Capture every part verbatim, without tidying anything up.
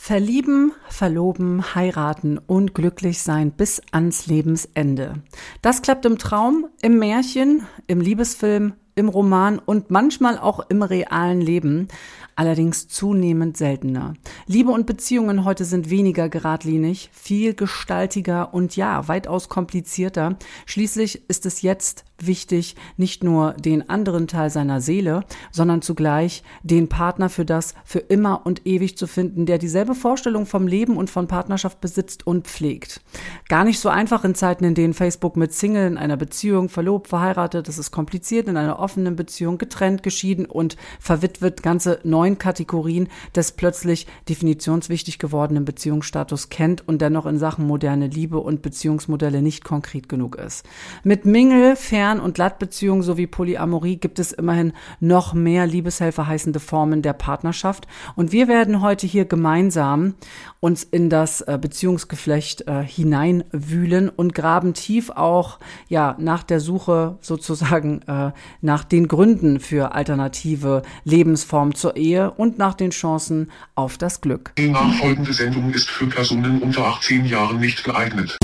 Verlieben, verloben, heiraten und glücklich sein bis ans Lebensende. Das klappt im Traum, im Märchen, im Liebesfilm, im Roman und manchmal auch im realen Leben, allerdings zunehmend seltener. Liebe und Beziehungen heute sind weniger geradlinig, viel gestaltiger und ja, weitaus komplizierter. Schließlich ist es jetzt wichtig, nicht nur den anderen Teil seiner Seele, sondern zugleich den Partner für das für immer und ewig zu finden, der dieselbe Vorstellung vom Leben und von Partnerschaft besitzt und pflegt. Gar nicht so einfach in Zeiten, in denen Facebook mit Single in einer Beziehung, verlobt, verheiratet, das ist kompliziert, in einer offenen Beziehung, getrennt, geschieden und verwitwet, ganze neun Kategorien des plötzlich definitionswichtig gewordenen Beziehungsstatus kennt und dennoch in Sachen moderne Liebe und Beziehungsmodelle nicht konkret genug ist. Mit Mingle, Fern- und Glattbeziehungen sowie Polyamorie gibt es immerhin noch mehr Liebeshelfer heißende Formen der Partnerschaft. Und wir werden heute hier gemeinsam uns in das äh, Beziehungsgeflecht äh, hineinwühlen und graben tief auch ja nach der Suche sozusagen äh, nach den Gründen für alternative Lebensformen zur Ehe und nach den Chancen auf das Glück. Die nachfolgende Sendung ist für Personen unter achtzehn Jahren nicht geeignet.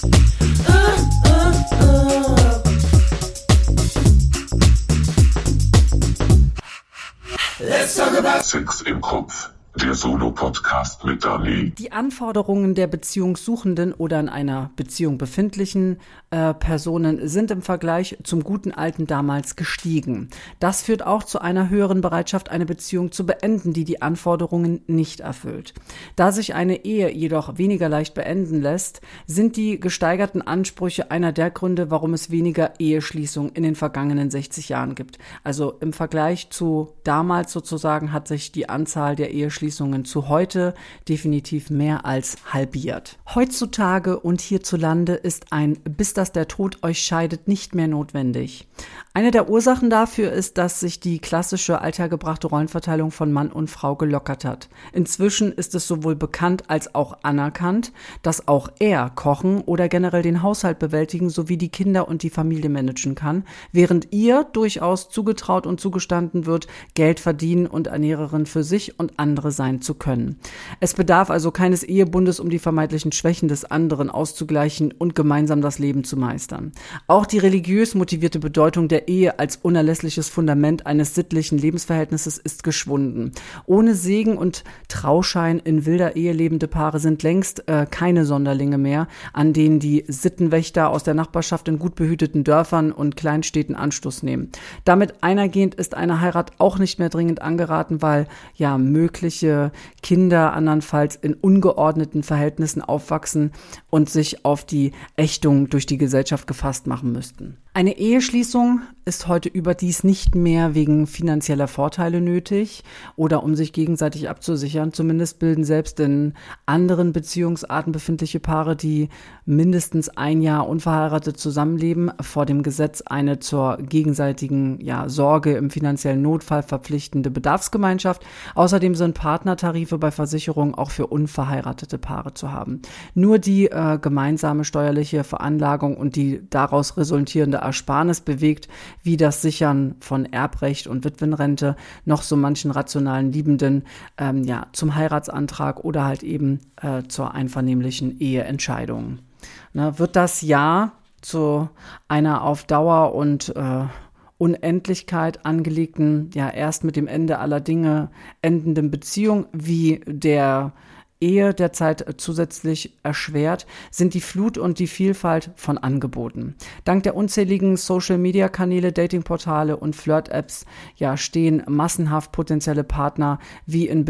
Let's talk about Sex im Kopf. Der Solo-Podcast mit Dani. Die Anforderungen der Beziehungssuchenden oder in einer Beziehung befindlichen äh, Personen sind im Vergleich zum guten alten damals gestiegen. Das führt auch zu einer höheren Bereitschaft, eine Beziehung zu beenden, die die Anforderungen nicht erfüllt. Da sich eine Ehe jedoch weniger leicht beenden lässt, sind die gesteigerten Ansprüche einer der Gründe, warum es weniger Eheschließungen in den vergangenen sechzig Jahren gibt. Also im Vergleich zu damals sozusagen hat sich die Anzahl der Eheschließungen zu heute definitiv mehr als halbiert. Heutzutage und hierzulande ist ein "bis dass der Tod euch scheidet" nicht mehr notwendig. Eine der Ursachen dafür ist, dass sich die klassische althergebrachte Rollenverteilung von Mann und Frau gelockert hat. Inzwischen ist es sowohl bekannt als auch anerkannt, dass auch er kochen oder generell den Haushalt bewältigen sowie die Kinder und die Familie managen kann, während ihr durchaus zugetraut und zugestanden wird, Geld verdienen und Ernährerin für sich und andere sein zu können. Es bedarf also keines Ehebundes, um die vermeintlichen Schwächen des anderen auszugleichen und gemeinsam das Leben zu meistern. Auch die religiös motivierte Bedeutung der Ehe als unerlässliches Fundament eines sittlichen Lebensverhältnisses ist geschwunden. Ohne Segen und Trauschein in wilder Ehe lebende Paare sind längst äh, keine Sonderlinge mehr, an denen die Sittenwächter aus der Nachbarschaft in gut behüteten Dörfern und Kleinstädten Anstoß nehmen. Damit einhergehend ist eine Heirat auch nicht mehr dringend angeraten, weil ja mögliche Kinder andernfalls in ungeordneten Verhältnissen aufwachsen und sich auf die Ächtung durch die Gesellschaft gefasst machen müssten. Eine Eheschließung ist heute überdies nicht mehr wegen finanzieller Vorteile nötig oder um sich gegenseitig abzusichern. Zumindest bilden selbst in anderen Beziehungsarten befindliche Paare, die mindestens ein Jahr unverheiratet zusammenleben, vor dem Gesetz eine zur gegenseitigen ja, Sorge im finanziellen Notfall verpflichtende Bedarfsgemeinschaft. Außerdem sind Partnertarife bei Versicherungen auch für unverheiratete Paare zu haben. Nur die äh, gemeinsame steuerliche Veranlagung und die daraus resultierende Ersparnis bewegt, wie das Sichern von Erbrecht und Witwenrente noch so manchen rationalen Liebenden ähm, ja, zum Heiratsantrag oder halt eben äh, zur einvernehmlichen Eheentscheidung. Ne, wird das Ja zu einer auf Dauer und äh, Unendlichkeit angelegten, ja erst mit dem Ende aller Dinge endenden Beziehung wie der Ehe derzeit zusätzlich erschwert, sind die Flut und die Vielfalt von Angeboten. Dank der unzähligen Social-Media-Kanäle, Datingportale und Flirt-Apps ja, stehen massenhaft potenzielle Partner wie in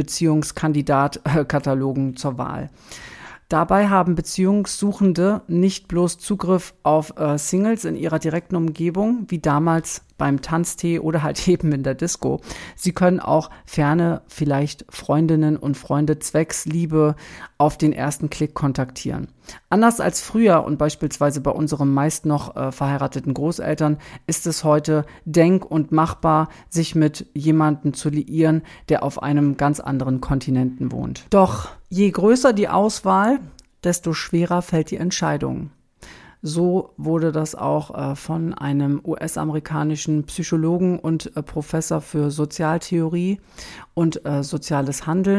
Beziehungskandidatkatalogen zur Wahl. Dabei haben Beziehungssuchende nicht bloß Zugriff auf äh, Singles in ihrer direkten Umgebung, wie damals beim Tanztee oder halt eben in der Disco. Sie können auch ferne, vielleicht Freundinnen und Freunde zwecks Liebe auf den ersten Klick kontaktieren. Anders als früher und beispielsweise bei unseren meist noch äh, verheirateten Großeltern ist es heute denk- und machbar, sich mit jemandem zu liieren, der auf einem ganz anderen Kontinenten wohnt. Doch je größer die Auswahl, desto schwerer fällt die Entscheidung. So wurde das auch äh, von einem U S-amerikanischen Psychologen und äh, Professor für Sozialtheorie und äh, soziales Handeln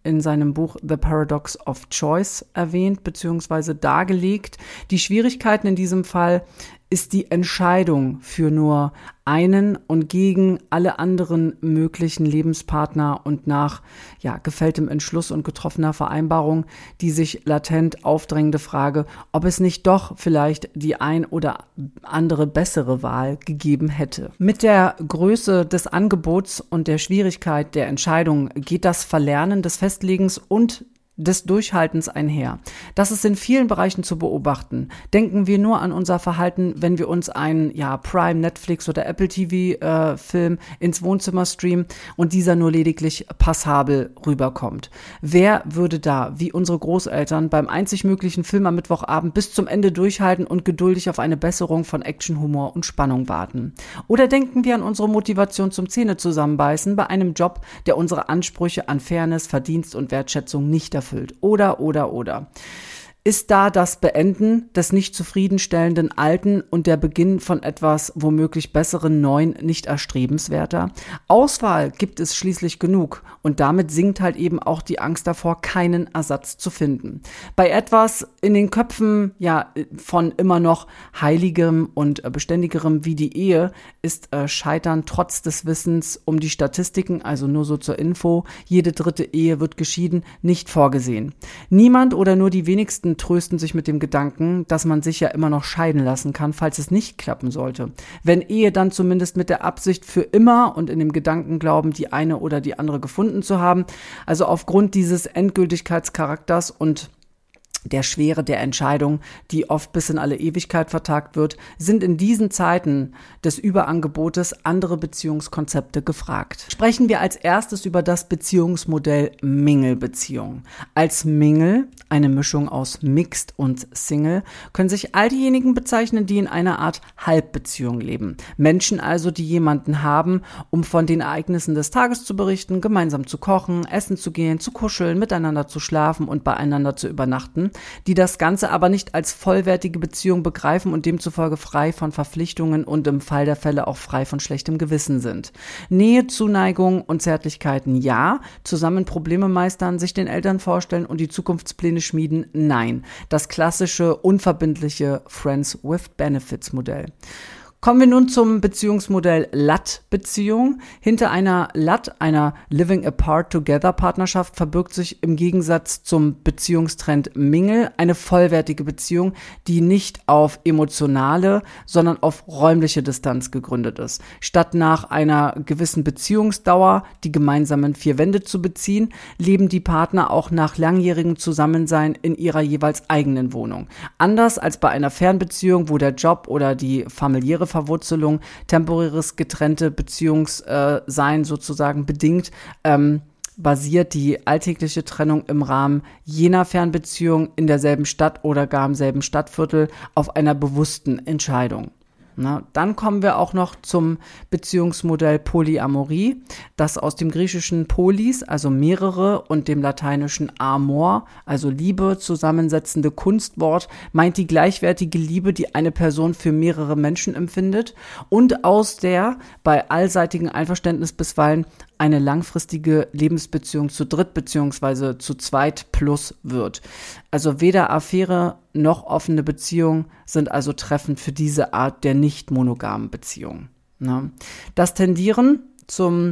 in seinem Buch The Paradox of Choice erwähnt bzw. dargelegt. Die Schwierigkeiten in diesem Fall ist die Entscheidung für nur einen und gegen alle anderen möglichen Lebenspartner und nach ja, gefälltem Entschluss und getroffener Vereinbarung die sich latent aufdrängende Frage, ob es nicht doch vielleicht die ein oder andere bessere Wahl gegeben hätte. Mit der Größe des Angebots und der Schwierigkeit der Entscheidung geht das Verlernen des Festlegens und des Durchhaltens einher. Das ist in vielen Bereichen zu beobachten. Denken wir nur an unser Verhalten, wenn wir uns einen ja, Prime, Netflix oder Apple T V-Film äh, ins Wohnzimmer streamen und dieser nur lediglich passabel rüberkommt. Wer würde da, wie unsere Großeltern, beim einzig möglichen Film am Mittwochabend bis zum Ende durchhalten und geduldig auf eine Besserung von Action, Humor und Spannung warten? Oder denken wir an unsere Motivation zum Zähnezusammenbeißen bei einem Job, der unsere Ansprüche an Fairness, Verdienst und Wertschätzung nicht erfüllt? Oder, oder, oder. Ist da das Beenden des nicht zufriedenstellenden Alten und der Beginn von etwas womöglich besseren Neuen nicht erstrebenswerter? Auswahl gibt es schließlich genug und damit sinkt halt eben auch die Angst davor, keinen Ersatz zu finden. Bei etwas in den Köpfen ja von immer noch heiligem und beständigerem wie die Ehe ist äh, Scheitern trotz des Wissens um die Statistiken, also nur so zur Info, jede dritte Ehe wird geschieden, nicht vorgesehen. Niemand oder nur die wenigsten trösten sich mit dem Gedanken, dass man sich ja immer noch scheiden lassen kann, falls es nicht klappen sollte. Wenn Ehe, dann zumindest mit der Absicht für immer und in dem Gedanken glauben, die eine oder die andere gefunden zu haben. Also aufgrund dieses Endgültigkeitscharakters und der Schwere der Entscheidung, die oft bis in alle Ewigkeit vertagt wird, sind in diesen Zeiten des Überangebotes andere Beziehungskonzepte gefragt. Sprechen wir als erstes über das Beziehungsmodell Mingelbeziehung. Als Mingle, eine Mischung aus Mixed und Single, können sich all diejenigen bezeichnen, die in einer Art Halbbeziehung leben. Menschen also, die jemanden haben, um von den Ereignissen des Tages zu berichten, gemeinsam zu kochen, essen zu gehen, zu kuscheln, miteinander zu schlafen und beieinander zu übernachten, die das Ganze aber nicht als vollwertige Beziehung begreifen und demzufolge frei von Verpflichtungen und im Fall der Fälle auch frei von schlechtem Gewissen sind. Nähe, Zuneigung und Zärtlichkeiten ja, zusammen Probleme meistern, sich den Eltern vorstellen und die Zukunftspläne schmieden, nein. Das klassische, unverbindliche Friends with Benefits Modell. Kommen wir nun zum Beziehungsmodell L A T-Beziehung. Hinter einer L A T, einer Living Apart Together Partnerschaft, verbirgt sich im Gegensatz zum Beziehungstrend Mingle eine vollwertige Beziehung, die nicht auf emotionale, sondern auf räumliche Distanz gegründet ist. Statt nach einer gewissen Beziehungsdauer die gemeinsamen vier Wände zu beziehen, leben die Partner auch nach langjährigem Zusammensein in ihrer jeweils eigenen Wohnung. Anders als bei einer Fernbeziehung, wo der Job oder die familiäre Verwurzelung, temporäres getrennte Beziehungssein sozusagen bedingt, ähm, basiert die alltägliche Trennung im Rahmen jener Fernbeziehung in derselben Stadt oder gar im selben Stadtviertel auf einer bewussten Entscheidung. Na, dann kommen wir auch noch zum Beziehungsmodell Polyamorie, das aus dem griechischen Polis, also mehrere, und dem lateinischen Amor, also Liebe, zusammensetzende Kunstwort, meint die gleichwertige Liebe, die eine Person für mehrere Menschen empfindet und aus der bei allseitigem Einverständnis bisweilen eine langfristige Lebensbeziehung zu dritt bzw. zu zweit plus wird. Also weder Affäre noch offene Beziehung sind also treffend für diese Art der nicht monogamen Beziehung. Ne? Das Tendieren zum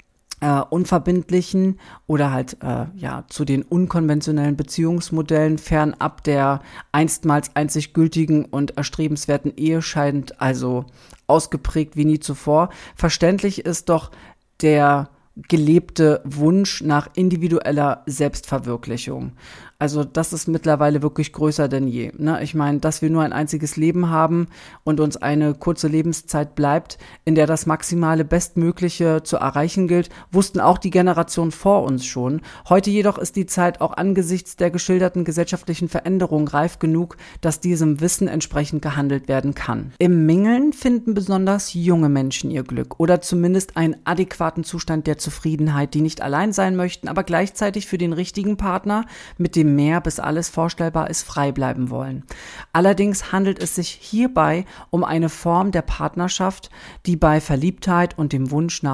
äh, unverbindlichen oder halt äh, ja zu den unkonventionellen Beziehungsmodellen fernab der einstmals einzig gültigen und erstrebenswerten Ehe scheint also ausgeprägt wie nie zuvor. Verständlich ist doch der gelebte Wunsch nach individueller Selbstverwirklichung. Also das ist mittlerweile wirklich größer denn je. Ne? Ich meine, dass wir nur ein einziges Leben haben und uns eine kurze Lebenszeit bleibt, in der das maximale Bestmögliche zu erreichen gilt, wussten auch die Generationen vor uns schon. Heute jedoch ist die Zeit auch angesichts der geschilderten gesellschaftlichen Veränderungen reif genug, dass diesem Wissen entsprechend gehandelt werden kann. Im Mingeln finden besonders junge Menschen ihr Glück oder zumindest einen adäquaten Zustand der Zufriedenheit, die nicht allein sein möchten, aber gleichzeitig für den richtigen Partner, mit dem mehr, bis alles vorstellbar ist, frei bleiben wollen. Allerdings handelt es sich hierbei um eine Form der Partnerschaft, die bei Verliebtheit und dem Wunsch nach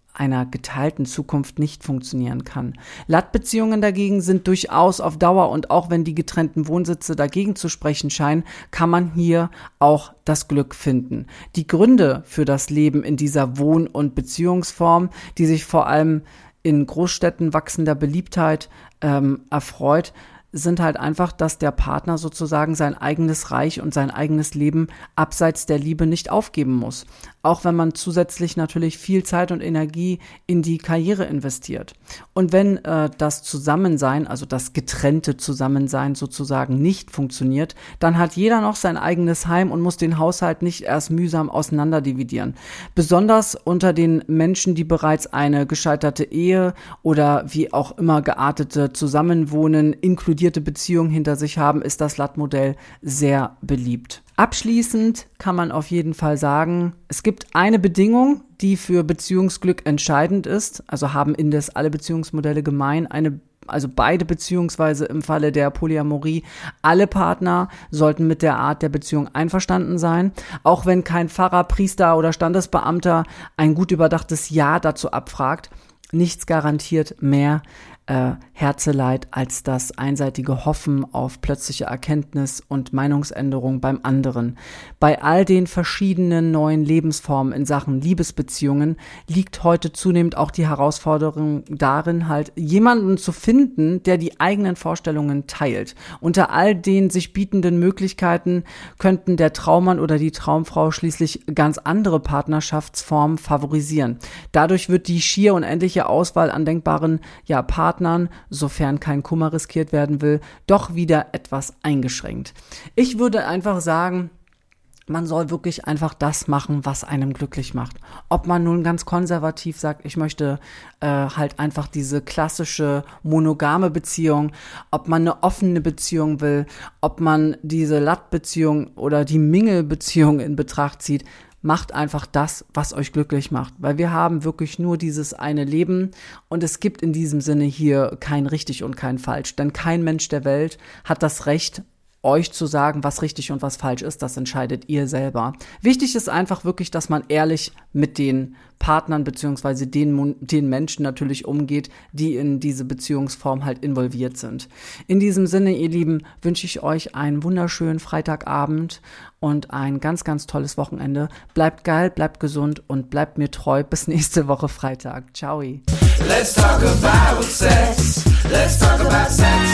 einer geteilten Zukunft nicht funktionieren kann. Lattbeziehungen dagegen sind durchaus auf Dauer, und auch wenn die getrennten Wohnsitze dagegen zu sprechen scheinen, kann man hier auch das Glück finden. Die Gründe für das Leben in dieser Wohn- und Beziehungsform, die sich vor allem in Großstädten wachsender Beliebtheit ähm, erfreut, sind halt einfach, dass der Partner sozusagen sein eigenes Reich und sein eigenes Leben abseits der Liebe nicht aufgeben muss. Auch wenn man zusätzlich natürlich viel Zeit und Energie in die Karriere investiert. Und wenn äh, das Zusammensein, also das getrennte Zusammensein sozusagen nicht funktioniert, dann hat jeder noch sein eigenes Heim und muss den Haushalt nicht erst mühsam auseinanderdividieren. Besonders unter den Menschen, die bereits eine gescheiterte Ehe oder wie auch immer geartete Zusammenwohnen, inkludierte Beziehungen hinter sich haben, ist das Latt-Modell sehr beliebt. Abschließend kann man auf jeden Fall sagen, es gibt eine Bedingung, die für Beziehungsglück entscheidend ist, also haben indes alle Beziehungsmodelle gemein, eine also beide beziehungsweise im Falle der Polyamorie, alle Partner sollten mit der Art der Beziehung einverstanden sein, auch wenn kein Pfarrer, Priester oder Standesbeamter ein gut überdachtes Ja dazu abfragt. Nichts garantiert mehr äh, Herzeleid als das einseitige Hoffen auf plötzliche Erkenntnis und Meinungsänderung beim anderen. Bei all den verschiedenen neuen Lebensformen in Sachen Liebesbeziehungen liegt heute zunehmend auch die Herausforderung darin, halt jemanden zu finden, der die eigenen Vorstellungen teilt. Unter all den sich bietenden Möglichkeiten könnten der Traummann oder die Traumfrau schließlich ganz andere Partnerschaftsformen favorisieren. Dadurch wird die schier unendliche Auswahl an denkbaren ja, Partnern, sofern kein Kummer riskiert werden will, doch wieder etwas eingeschränkt. Ich würde einfach sagen, man soll wirklich einfach das machen, was einem glücklich macht. Ob man nun ganz konservativ sagt, ich möchte äh, halt einfach diese klassische monogame Beziehung, ob man eine offene Beziehung will, ob man diese Latt-Beziehung oder die Mingle-Beziehung in Betracht zieht, macht einfach das, was euch glücklich macht, weil wir haben wirklich nur dieses eine Leben und es gibt in diesem Sinne hier kein richtig und kein falsch, denn kein Mensch der Welt hat das Recht, euch zu sagen, was richtig und was falsch ist, das entscheidet ihr selber. Wichtig ist einfach wirklich, dass man ehrlich mit den Partnern beziehungsweise den, den Menschen natürlich umgeht, die in diese Beziehungsform halt involviert sind. In diesem Sinne, ihr Lieben, wünsche ich euch einen wunderschönen Freitagabend und ein ganz, ganz tolles Wochenende. Bleibt geil, bleibt gesund und bleibt mir treu. Bis nächste Woche Freitag. Ciao. Let's talk about sex. Let's talk about sex.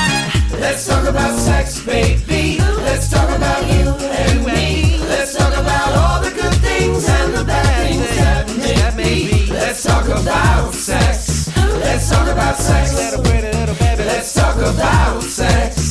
Let's talk about sex, baby. Let's talk about you and me. Let's talk about all the good things and the bad things that may be. Let's talk about sex. Let's talk about sex. Let's talk about sex.